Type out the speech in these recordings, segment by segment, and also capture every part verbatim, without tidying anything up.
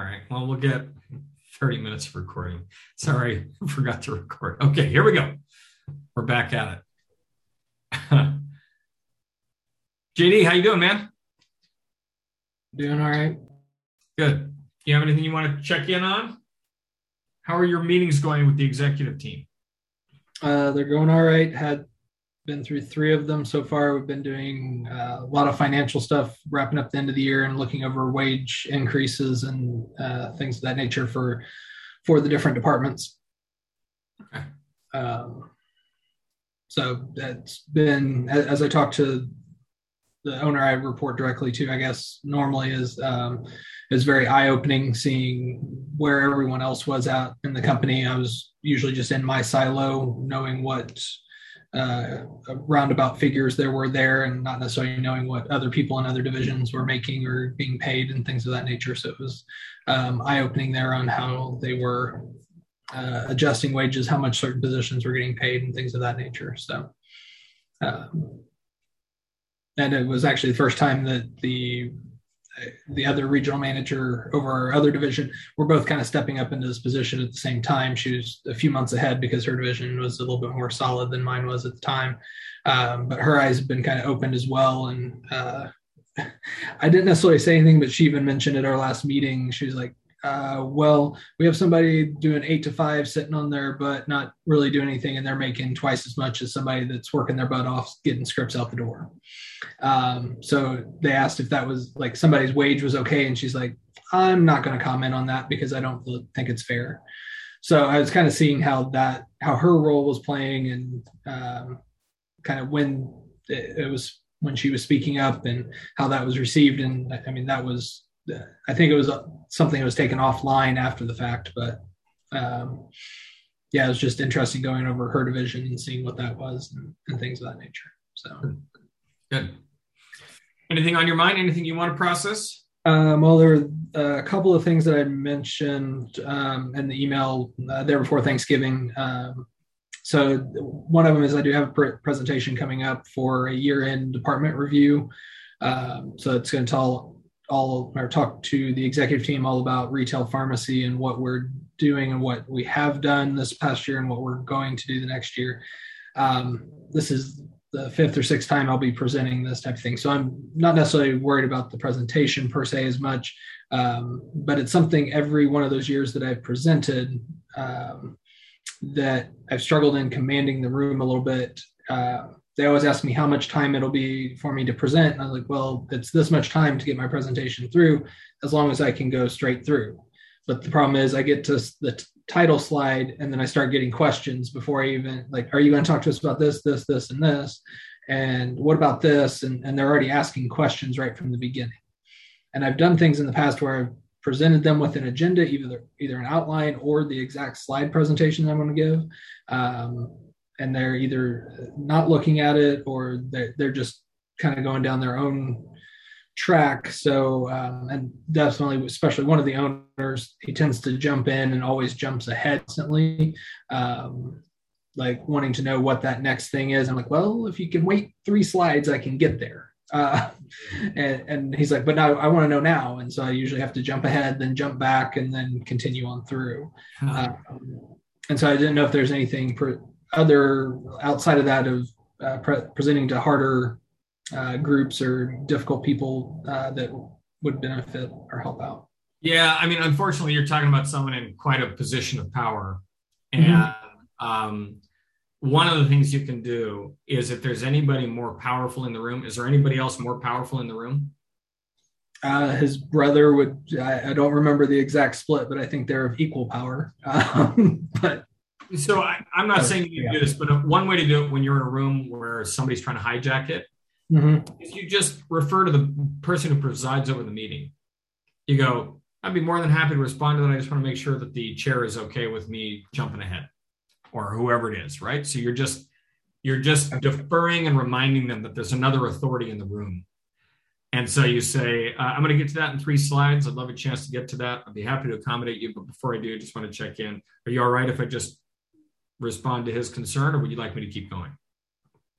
right. Well, we'll get thirty minutes of recording. Sorry, I forgot to record. Okay, here we go. We're back at it. J D, how you doing, man? Doing all right. Good. You have anything you want to check in on? How are your meetings going with the executive team? Uh, they're going all right. Had been through three of them so far. We've been doing uh, a lot of financial stuff, wrapping up the end of the year and looking over wage increases and uh, things of that nature for for the different departments. Okay. Um, so that's been, as I talked to the owner I report directly to, I guess normally is um, is very eye-opening seeing where everyone else was at in the company. I was usually just in my silo, knowing what uh, roundabout figures there were there, and not necessarily knowing what other people in other divisions were making or being paid and things of that nature. So it was um, eye-opening there on how they were uh, adjusting wages, how much certain positions were getting paid, and things of that nature. So. Um, And it was actually the first time that the the other regional manager over our other division were both kind of stepping up into this position at the same time. She was a few months ahead because her division was a little bit more solid than mine was at the time. Um, but her eyes have been kind of opened as well. And uh, I didn't necessarily say anything, but she even mentioned at our last meeting, she was like, uh, well, we have somebody doing eight to five sitting on their butt, not really doing anything, and they're making twice as much as somebody that's working their butt off, getting scripts out the door. Um, so they asked if that was like somebody's wage was okay. And she's like, I'm not going to comment on that because I don't think it's fair. So I was kind of seeing how that, how her role was playing, and um, kind of when it, it was, when she was speaking up and how that was received. And I mean, that was, I think it was something that was taken offline after the fact, but um, yeah, it was just interesting going over her division and seeing what that was and, and things of that nature. So. Good. Anything on your mind? Anything you want to process? Um, well, there were a couple of things that I mentioned um, in the email uh, there before Thanksgiving. Um, so one of them is I do have a pr- presentation coming up for a year-end department review. Um, so it's going to tell all or talk to the executive team all about retail pharmacy and what we're doing and what we have done this past year and what we're going to do the next year. Um, this is the fifth or sixth time I'll be presenting this type of thing. So I'm not necessarily worried about the presentation per se as much, um, but it's something every one of those years that I've presented um, that I've struggled in commanding the room a little bit. Uh, they always ask me how much time it'll be for me to present. And I was like, well, it's this much time to get my presentation through as long as I can go straight through. But the problem is I get to the t- title slide and then I start getting questions before I even like, are you going to talk to us about this, this, this, and this? And what about this? And, and they're already asking questions right from the beginning. And I've done things in the past where I've presented them with an agenda, either, either an outline or the exact slide presentation that I'm going to give. Um, and they're either not looking at it or they're, they're just kind of going down their own track. So, um, and definitely, especially one of the owners, he tends to jump in and always jumps ahead instantly, um, like wanting to know what that next thing is. I'm like, well, if you can wait three slides, I can get there. Uh, and, and he's like, but now I want to know now. And so I usually have to jump ahead, then jump back, and then continue on through. Um, and so I didn't know if there's anything per, other outside of that of uh, pre- presenting to harder Uh, groups or difficult people uh, that would benefit or help out. Yeah, I mean, unfortunately, you're talking about someone in quite a position of power. And mm-hmm. um, one of the things you can do is if there's anybody more powerful in the room, is there anybody else more powerful in the room? Uh, his brother would, I, I don't remember the exact split, but I think they're of equal power. Um, but So I, I'm not uh, saying you yeah. do this, but one way to do it when you're in a room where somebody's trying to hijack it, Mm-hmm. is you just refer to the person who presides over the meeting. You go, I'd be more than happy to respond to that. I just want to make sure that the chair is okay with me jumping ahead, or whoever it is, right? So you're just you're just okay. deferring and reminding them that there's another authority in the room. And so you say, uh, I'm going to get to that in three slides. I'd love a chance to get to that. I'd be happy to accommodate you. But before I do, I just want to check in. Are you all right if I just respond to his concern, or would you like me to keep going?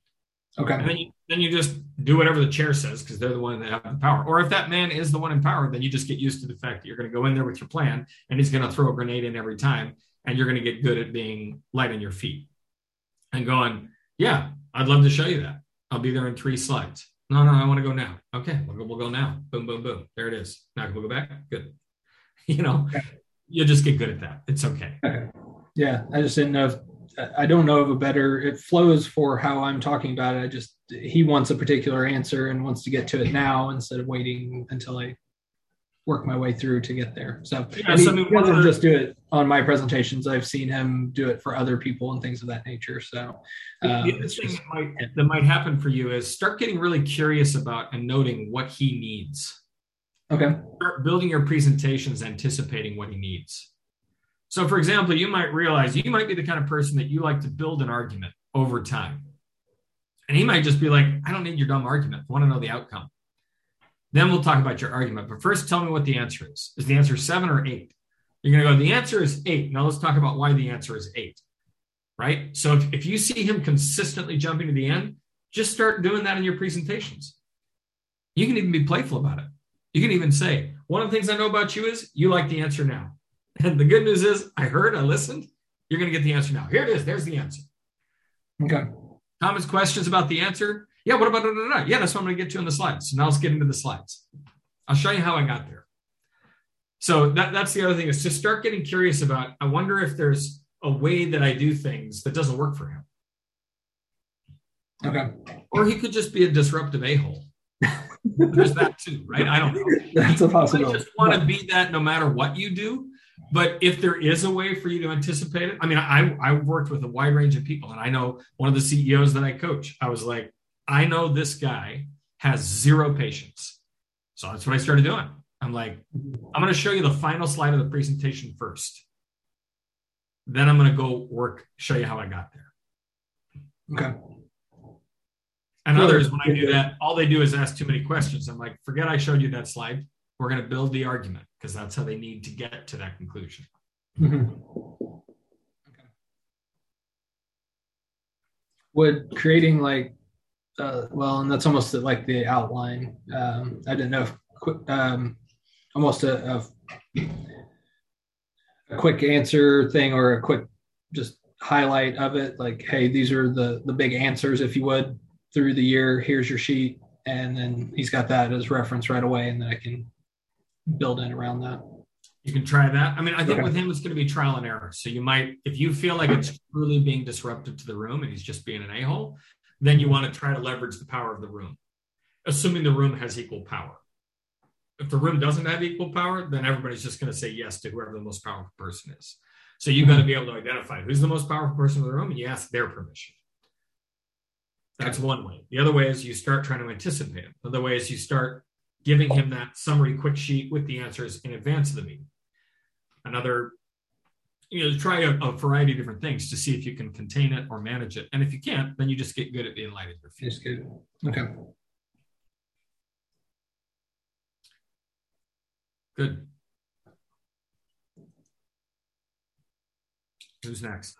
Okay. And then you, then you just do whatever the chair says because they're the one that have the power. Or if that man is the one in power, then you just get used to the fact that you're going to go in there with your plan and he's going to throw a grenade in every time. And you're going to get good at being light on your feet and going, yeah, I'd love to show you that. I'll be there in three slides. No, no, I want to go now. Okay, we'll go, we'll go now. Boom, boom, boom. There it is. Now we'll go back. Good. You know, okay. You'll just get good at that. It's okay. Okay. Yeah, I just didn't know if, I don't know of a better, it flows for how I'm talking about it. I just, he wants a particular answer and wants to get to it now instead of waiting until I work my way through to get there. So, yeah, so he doesn't other, just do it on my presentations. I've seen him do it for other people and things of that nature. So um, the other thing just, that, might, yeah. that might happen for you is start getting really curious about and noting what he needs. Okay. Start building your presentations, anticipating what he needs. So, for example, you might realize you might be the kind of person that you like to build an argument over time. And he might just be like, I don't need your dumb argument. I want to know the outcome. Then we'll talk about your argument. But first, tell me what the answer is. Is the answer seven or eight? You're going to go, the answer is eight. Now let's talk about why the answer is eight, right? So if, if you see him consistently jumping to the end, just start doing that in your presentations. You can even be playful about it. You can even say, one of the things I know about you is you like the answer now. And the good news is I heard, I listened. You're going to get the answer now. Here it is. There's the answer. Okay. Comments, questions about the answer? Yeah, what about, da, da, da? Yeah, that's what I'm going to get to in the slides. So now let's get into the slides. I'll show you how I got there. So that, that's the other thing is to start getting curious about, I wonder if there's a way that I do things that doesn't work for him. Okay. Or he could just be a disruptive a-hole. There's that too, right? I don't know. That's a possibility. You just want to be that no matter what you do. But if there is a way for you to anticipate it, I mean, I, I worked with a wide range of people, and I know one of the C E Os that I coach, I was like, I know this guy has zero patience. So that's what I started doing. I'm like, I'm going to show you the final slide of the presentation first. Then I'm going to go work, show you how I got there. Okay. And sure. Others, when I do that, all they do is ask too many questions. I'm like, forget I showed you that slide. We're going to build the argument because that's how they need to get to that conclusion. Mm-hmm. Okay. Would creating like, uh, well, and that's almost like the outline. Um, I didn't know if quick, um, almost a, a, a quick answer thing or a quick just highlight of it. Like, hey, these are the the big answers, if you would, through the year. Here's your sheet, and then he's got that as reference right away, and then I can build in around that. You can try that. I mean, I think okay. with him, it's going to be trial and error. So you might, if you feel like it's truly being disruptive to the room and he's just being an a-hole, then you want to try to leverage the power of the room, assuming the room has equal power. If the room doesn't have equal power, then everybody's just going to say yes to whoever the most powerful person is. So you've got to be able to identify who's the most powerful person in the room, and you ask their permission. That's one way. The other way is you start trying to anticipate him. The other way is you start giving him that summary quick sheet with the answers in advance of the meeting. Another, you know, try a, a variety of different things to see if you can contain it or manage it. And if you can't, then you just get good at being light at your feet. That's good. Okay. Good. Who's next?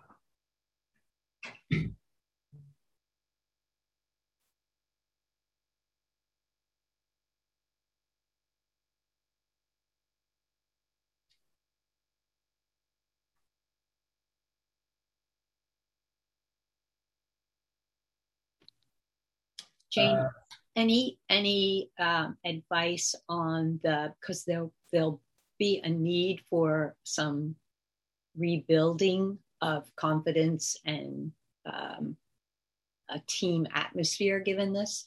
Jane, uh, any any um, advice on the, because there'll there'll be a need for some rebuilding of confidence and um, a team atmosphere given this?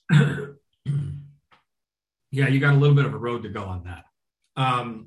Yeah, you got a little bit of a road to go on that. Um,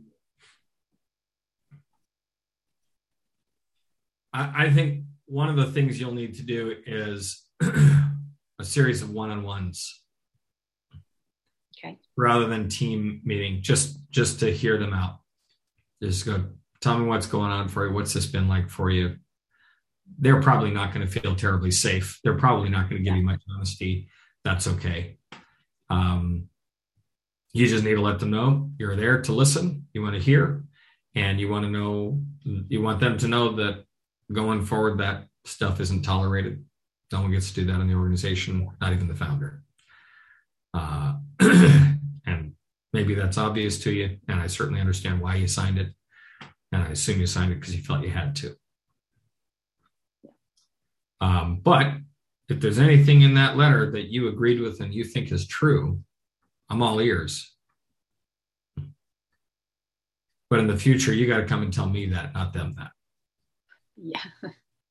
I, I think one of the things you'll need to do is a series of one-on-ones. Okay. Rather than team meeting, just just to hear them out. Just go, tell me what's going on for you. What's this been like for you? They're probably not going to feel terribly safe. They're probably not going to give yeah. you much honesty. That's okay. Um, you just need to let them know you're there to listen. You want to hear, and you want to know, you want them to know that going forward, that stuff isn't tolerated. No one gets to do that in the organization, not even the founder. Uh, and maybe that's obvious to you, and I certainly understand why you signed it. And I assume you signed it because you felt you had to. Um, but if there's anything in that letter that you agreed with and you think is true, I'm all ears. But in the future, you got to come and tell me that, not them that. Yeah.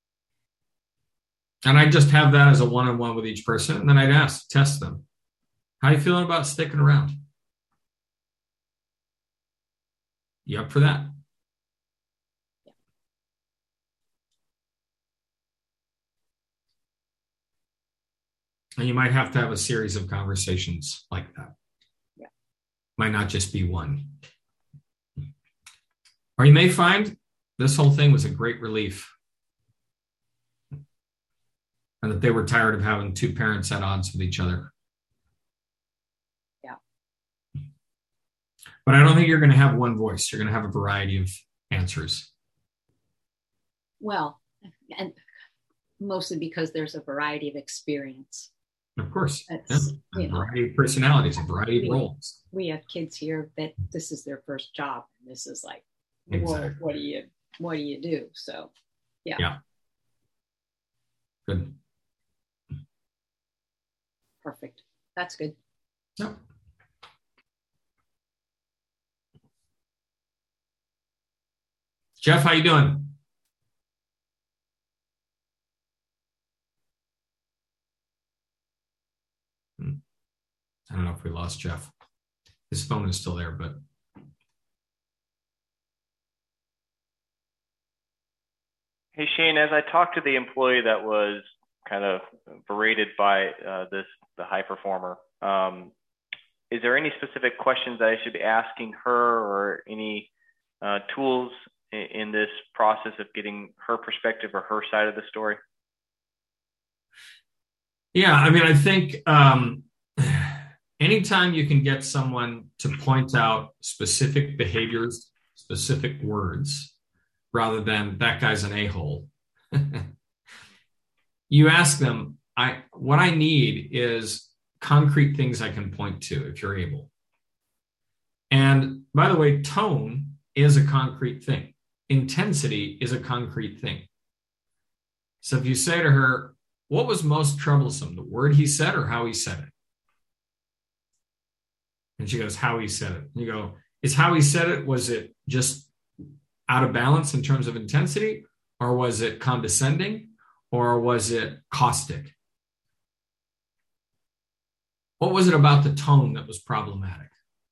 And I just have that as a one-on-one with each person. And then I'd ask, test them. How you feeling about sticking around? You up for that? Yeah. And you might have to have a series of conversations like that. Yeah. Might not just be one. Or you may find this whole thing was a great relief. And that they were tired of having two parents at odds with each other. Yeah. But I don't think you're going to have one voice. You're going to have a variety of answers. Well, and mostly because there's a variety of experience. Of course. Yeah. A variety of personalities, a variety we, of roles. We have kids here that this is their first job. And this is like, exactly. well, what do you, what do you do? So, yeah. Yeah. Good. Perfect. That's good. Yep. Jeff, how you doing? I don't know if we lost Jeff. His phone is still there, but. Hey, Shane, as I talked to the employee that was kind of berated by uh, this, the high performer, um, is there any specific questions that I should be asking her or any uh, tools in, in this process of getting her perspective or her side of the story? Yeah, I mean, I think um, anytime you can get someone to point out specific behaviors, specific words, rather than that guy's an a-hole, you ask them, I what I need is concrete things I can point to if you're able. And by the way, tone is a concrete thing. Intensity is a concrete thing. So if you say to her, what was most troublesome, the word he said or how he said it? And she goes, how he said it. And you go, is how he said it, was it just out of balance in terms of intensity? Or was it condescending? Or was it caustic? What was it about the tone that was problematic?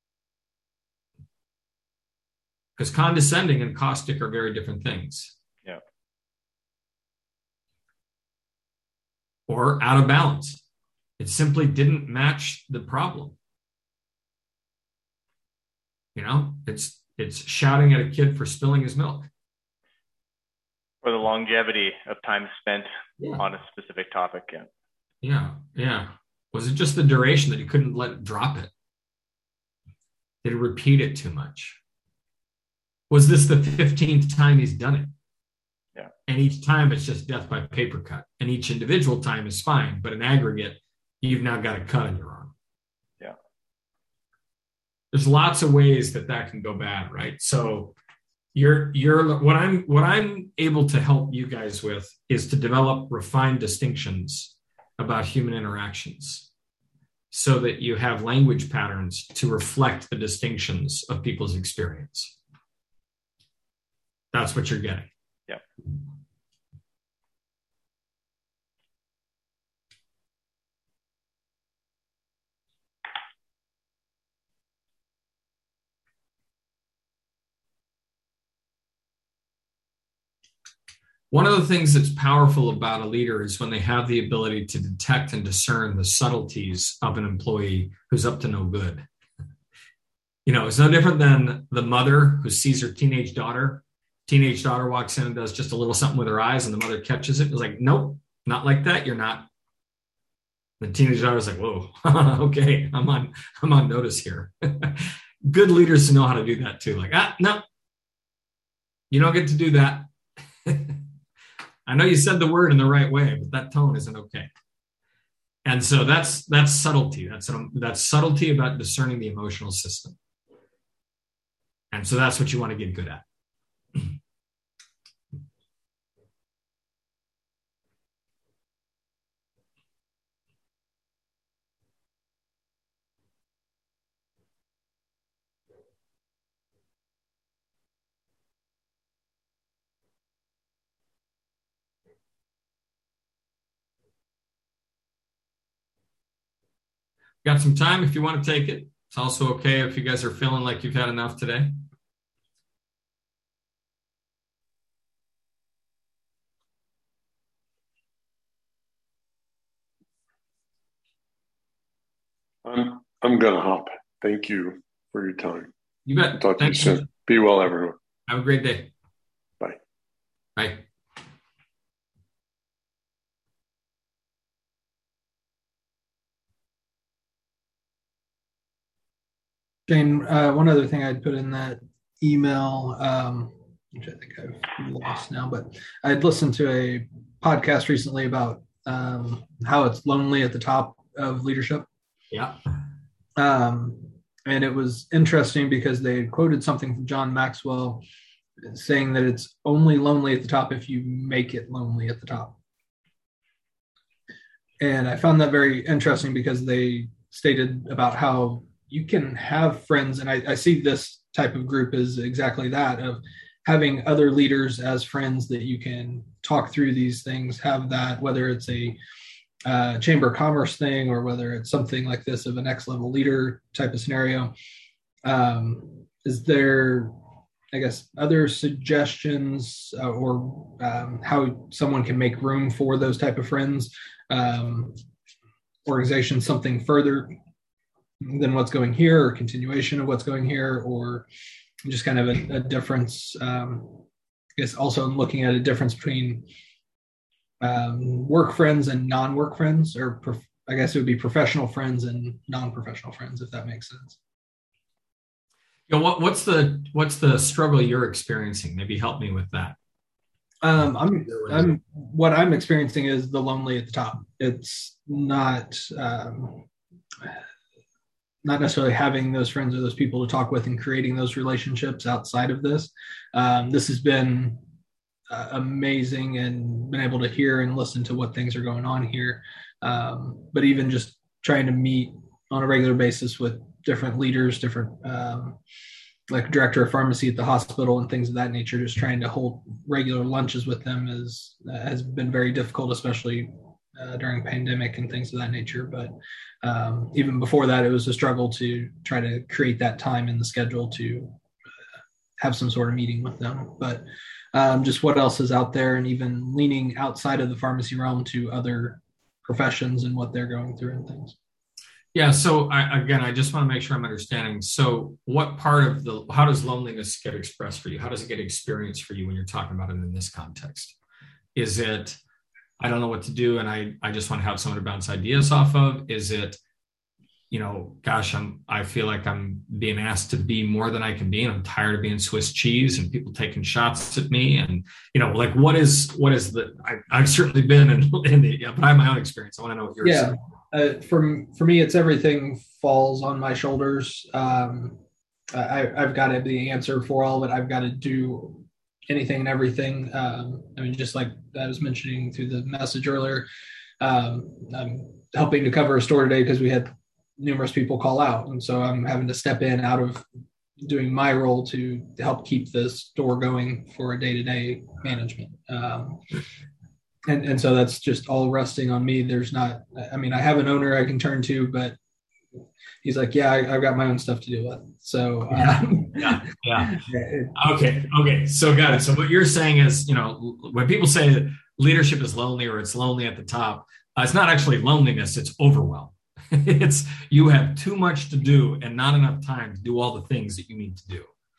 Because condescending and caustic are very different things. Yeah. Or out of balance. It simply didn't match the problem. You know, it's it's shouting at a kid for spilling his milk. Or the longevity of time spent yeah. on a specific topic. Yeah. Yeah. Yeah. Was it just the duration that he couldn't let it drop it? Did he repeat it too much? Was this the fifteenth time he's done it? Yeah. And each time it's just death by paper cut. And each individual time is fine, but in aggregate, you've now got a cut on your arm. Yeah. There's lots of ways that that can go bad, right? So you're you're what I'm what I'm able to help you guys with is to develop refined distinctions about human interactions so that you have language patterns to reflect the distinctions of people's experience. That's what you're getting. Yeah. One of the things that's powerful about a leader is when they have the ability to detect and discern the subtleties of an employee who's up to no good. You know, it's no different than the mother who sees her teenage daughter. Teenage daughter walks in and does just a little something with her eyes, and the mother catches it. It's like, nope, not like that. You're not. The teenage daughter's like, whoa, okay, I'm on, I'm on notice here. Good leaders to know how to do that too. Like, ah, no, you don't get to do that. I know you said the word in the right way, but that tone isn't okay. And so that's that's subtlety. That's um, that's subtlety about discerning the emotional system. And so that's what you want to get good at. Got some time if you want to take it. It's also okay if you guys are feeling like you've had enough today. I'm, I'm going to hop. Thank you for your time. You bet. Talk to Thanks. you soon. Be well, everyone. Have a great day. Bye. Bye. Shane, uh, one other thing I'd put in that email, um, which I think I've lost now, but I'd listened to a podcast recently about um, how it's lonely at the top of leadership. Yeah. Um, and it was interesting because they had quoted something from John Maxwell saying that it's only lonely at the top if you make it lonely at the top. And I found that very interesting because they stated about how you can have friends, and I, I see this type of group as exactly that, of having other leaders as friends that you can talk through these things, have that, whether it's a uh, Chamber of Commerce thing or whether it's something like this of a next level leader type of scenario. Um, is there, I guess, other suggestions uh, or um, how someone can make room for those type of friends, um, organizations, something further than what's going here, or continuation of what's going here, or just kind of a, a difference? Um, I guess also looking at a difference between um, work friends and non-work friends, or prof- I guess it would be professional friends and non-professional friends, if that makes sense. You know, what, what's the what's the struggle you're experiencing? Maybe help me with that. Um, I'm, I'm what I'm experiencing is the lonely at the top. It's not um, not necessarily having those friends or those people to talk with and creating those relationships outside of this. Um, this has been uh, amazing, and been able to hear and listen to what things are going on here. Um, but even just trying to meet on a regular basis with different leaders, different um, like director of pharmacy at the hospital and things of that nature, just trying to hold regular lunches with them is uh, has been very difficult, especially uh, during pandemic and things of that nature. But um, even before that, it was a struggle to try to create that time in the schedule to uh, have some sort of meeting with them. But um, just what else is out there, and even leaning outside of the pharmacy realm to other professions and what they're going through and things. Yeah. So I, again, I just want to make sure I'm understanding. So what part of the, how does loneliness get expressed for you? How does it get experienced for you when you're talking about it in this context? Is it, I don't know what to do, and I, I just want to have someone to bounce ideas off of? Is it, you know, gosh, I'm, I feel like I'm being asked to be more than I can be, and I'm tired of being Swiss cheese and people taking shots at me? And, you know, like, what is, what is the, I, I've certainly been in, in the, yeah, but I have my own experience. I want to know what yours yeah. is. Uh, for, for me, it's everything falls on my shoulders. Um, I, I've got to be the answer for all of it. I've got to do anything and everything. Um, I mean, just like I was mentioning through the message earlier, um, I'm helping to cover a store today because we had numerous people call out. And so I'm having to step in out of doing my role to help keep the store going for a day-to-day management. Um, And and so that's just all resting on me. There's not, I mean, I have an owner I can turn to, but he's like, yeah, I, I've got my own stuff to deal with. So, um, yeah, yeah. yeah. Okay. Okay. So got it. So what you're saying is, you know, when people say that leadership is lonely or it's lonely at the top, uh, it's not actually loneliness, it's overwhelm. It's, you have too much to do and not enough time to do all the things that you need to do.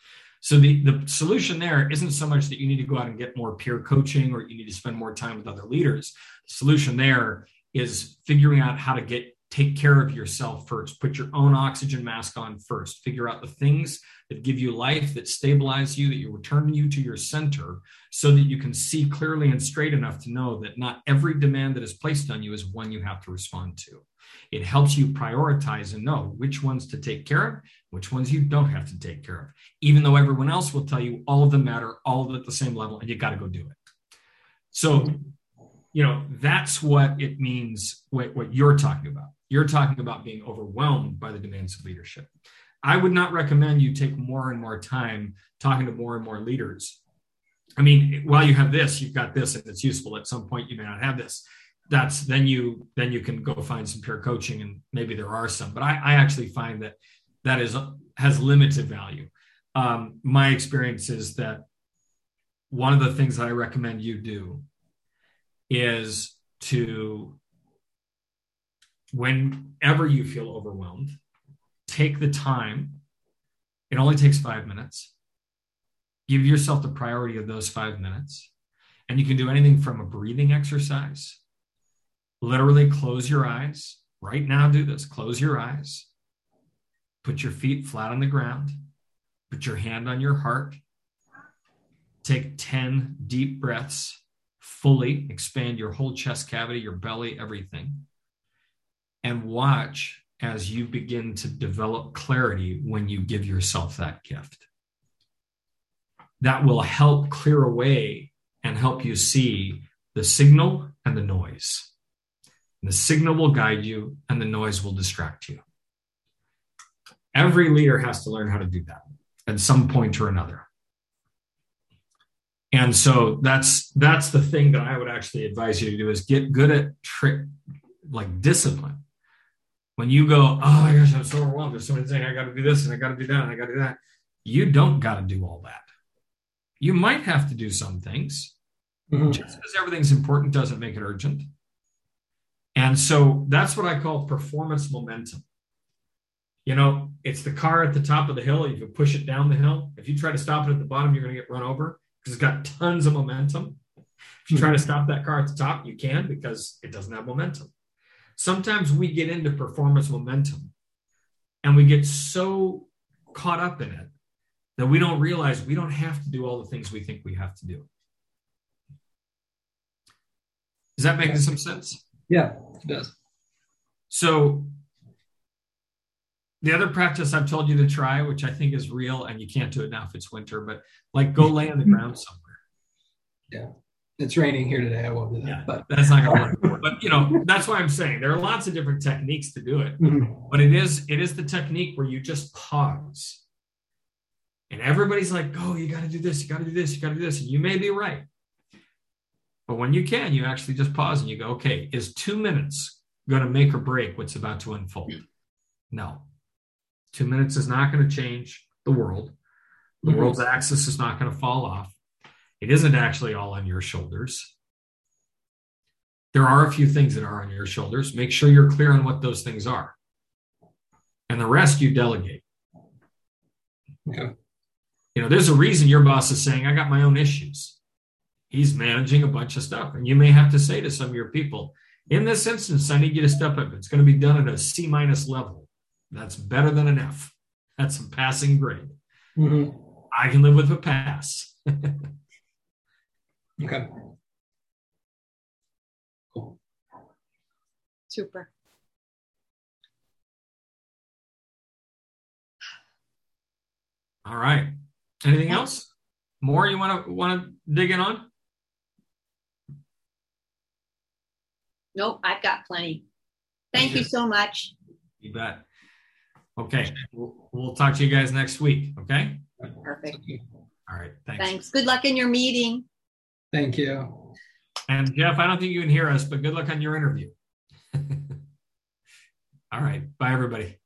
So the, the solution there isn't so much that you need to go out and get more peer coaching or you need to spend more time with other leaders. The solution there is figuring out how to get Take care of yourself first. Put your own oxygen mask on first. Figure out the things that give you life, that stabilize you, that you return you to your center, so that you can see clearly and straight enough to know that not every demand that is placed on you is one you have to respond to. It helps you prioritize and know which ones to take care of, which ones you don't have to take care of, even though everyone else will tell you all of them matter, all of it at the same level, and you got to go do it. So, you know, that's what it means, what, what you're talking about. You're talking about being overwhelmed by the demands of leadership. I would not recommend you take more and more time talking to more and more leaders. I mean, while you have this, you've got this, and it's useful. At some point, you may not have this. That's then you then you can go find some peer coaching, and maybe there are some. But I, I actually find that that is has limited value. Um, my experience is that one of the things that I recommend you do is to, whenever you feel overwhelmed, take the time. It only takes five minutes. Give yourself the priority of those five minutes. And you can do anything from a breathing exercise. Literally close your eyes. Right now, do this. Close your eyes. Put your feet flat on the ground. Put your hand on your heart. Take ten deep breaths. Fully expand your whole chest cavity, your belly, everything. And watch as you begin to develop clarity when you give yourself that gift. That will help clear away and help you see the signal and the noise. And the signal will guide you, and the noise will distract you. Every leader has to learn how to do that at some point or another. And so that's that's the thing that I would actually advise you to do, is get good at trick, like discipline. When you go, oh my gosh, I'm so overwhelmed. There's so many things. I got to do this and I got to do that and I got to do that. You don't got to do all that. You might have to do some things. Mm-hmm. Just because everything's important doesn't make it urgent. And so that's what I call performance momentum. You know, it's the car at the top of the hill. You can push it down the hill. If you try to stop it at the bottom, you're going to get run over because it's got tons of momentum. If you try to stop that car at the top, you can, because it doesn't have momentum. Sometimes we get into performance momentum and we get so caught up in it that we don't realize we don't have to do all the things we think we have to do. Does that make some sense? Yeah, it does. So the other practice I've told you to try, which I think is real, and you can't do it now if it's winter, but like go lay on the ground somewhere. Yeah. It's raining here today. I won't do that. Yeah, but that's not going to work. But, you know, that's why I'm saying there are lots of different techniques to do it. Mm-hmm. But it is it is the technique where you just pause. And everybody's like, oh, you got to do this, you got to do this, you got to do this. And you may be right. But when you can, you actually just pause and you go, okay, is two minutes going to make or break what's about to unfold? No. Two minutes is not going to change the world. The mm-hmm. world's axis is not going to fall off. It isn't actually all on your shoulders. There are a few things that are on your shoulders. Make sure you're clear on what those things are. And the rest you delegate. Okay. You know, there's a reason your boss is saying, I got my own issues. He's managing a bunch of stuff. And you may have to say to some of your people, in this instance, I need you to step up. It's going to be done at a C minus level. That's better than an F. That's a passing grade. Mm-hmm. I can live with a pass. Okay. Cool. Super. All right. Anything else? More you want to want to dig in on? Nope, I've got plenty. Thank you so much. You bet. Okay. We'll, we'll talk to you guys next week. Okay. Perfect. All right. Thanks. Thanks. Good luck in your meeting. Thank you. And Jeff, I don't think you can hear us, but good luck on your interview. All right. Bye, everybody.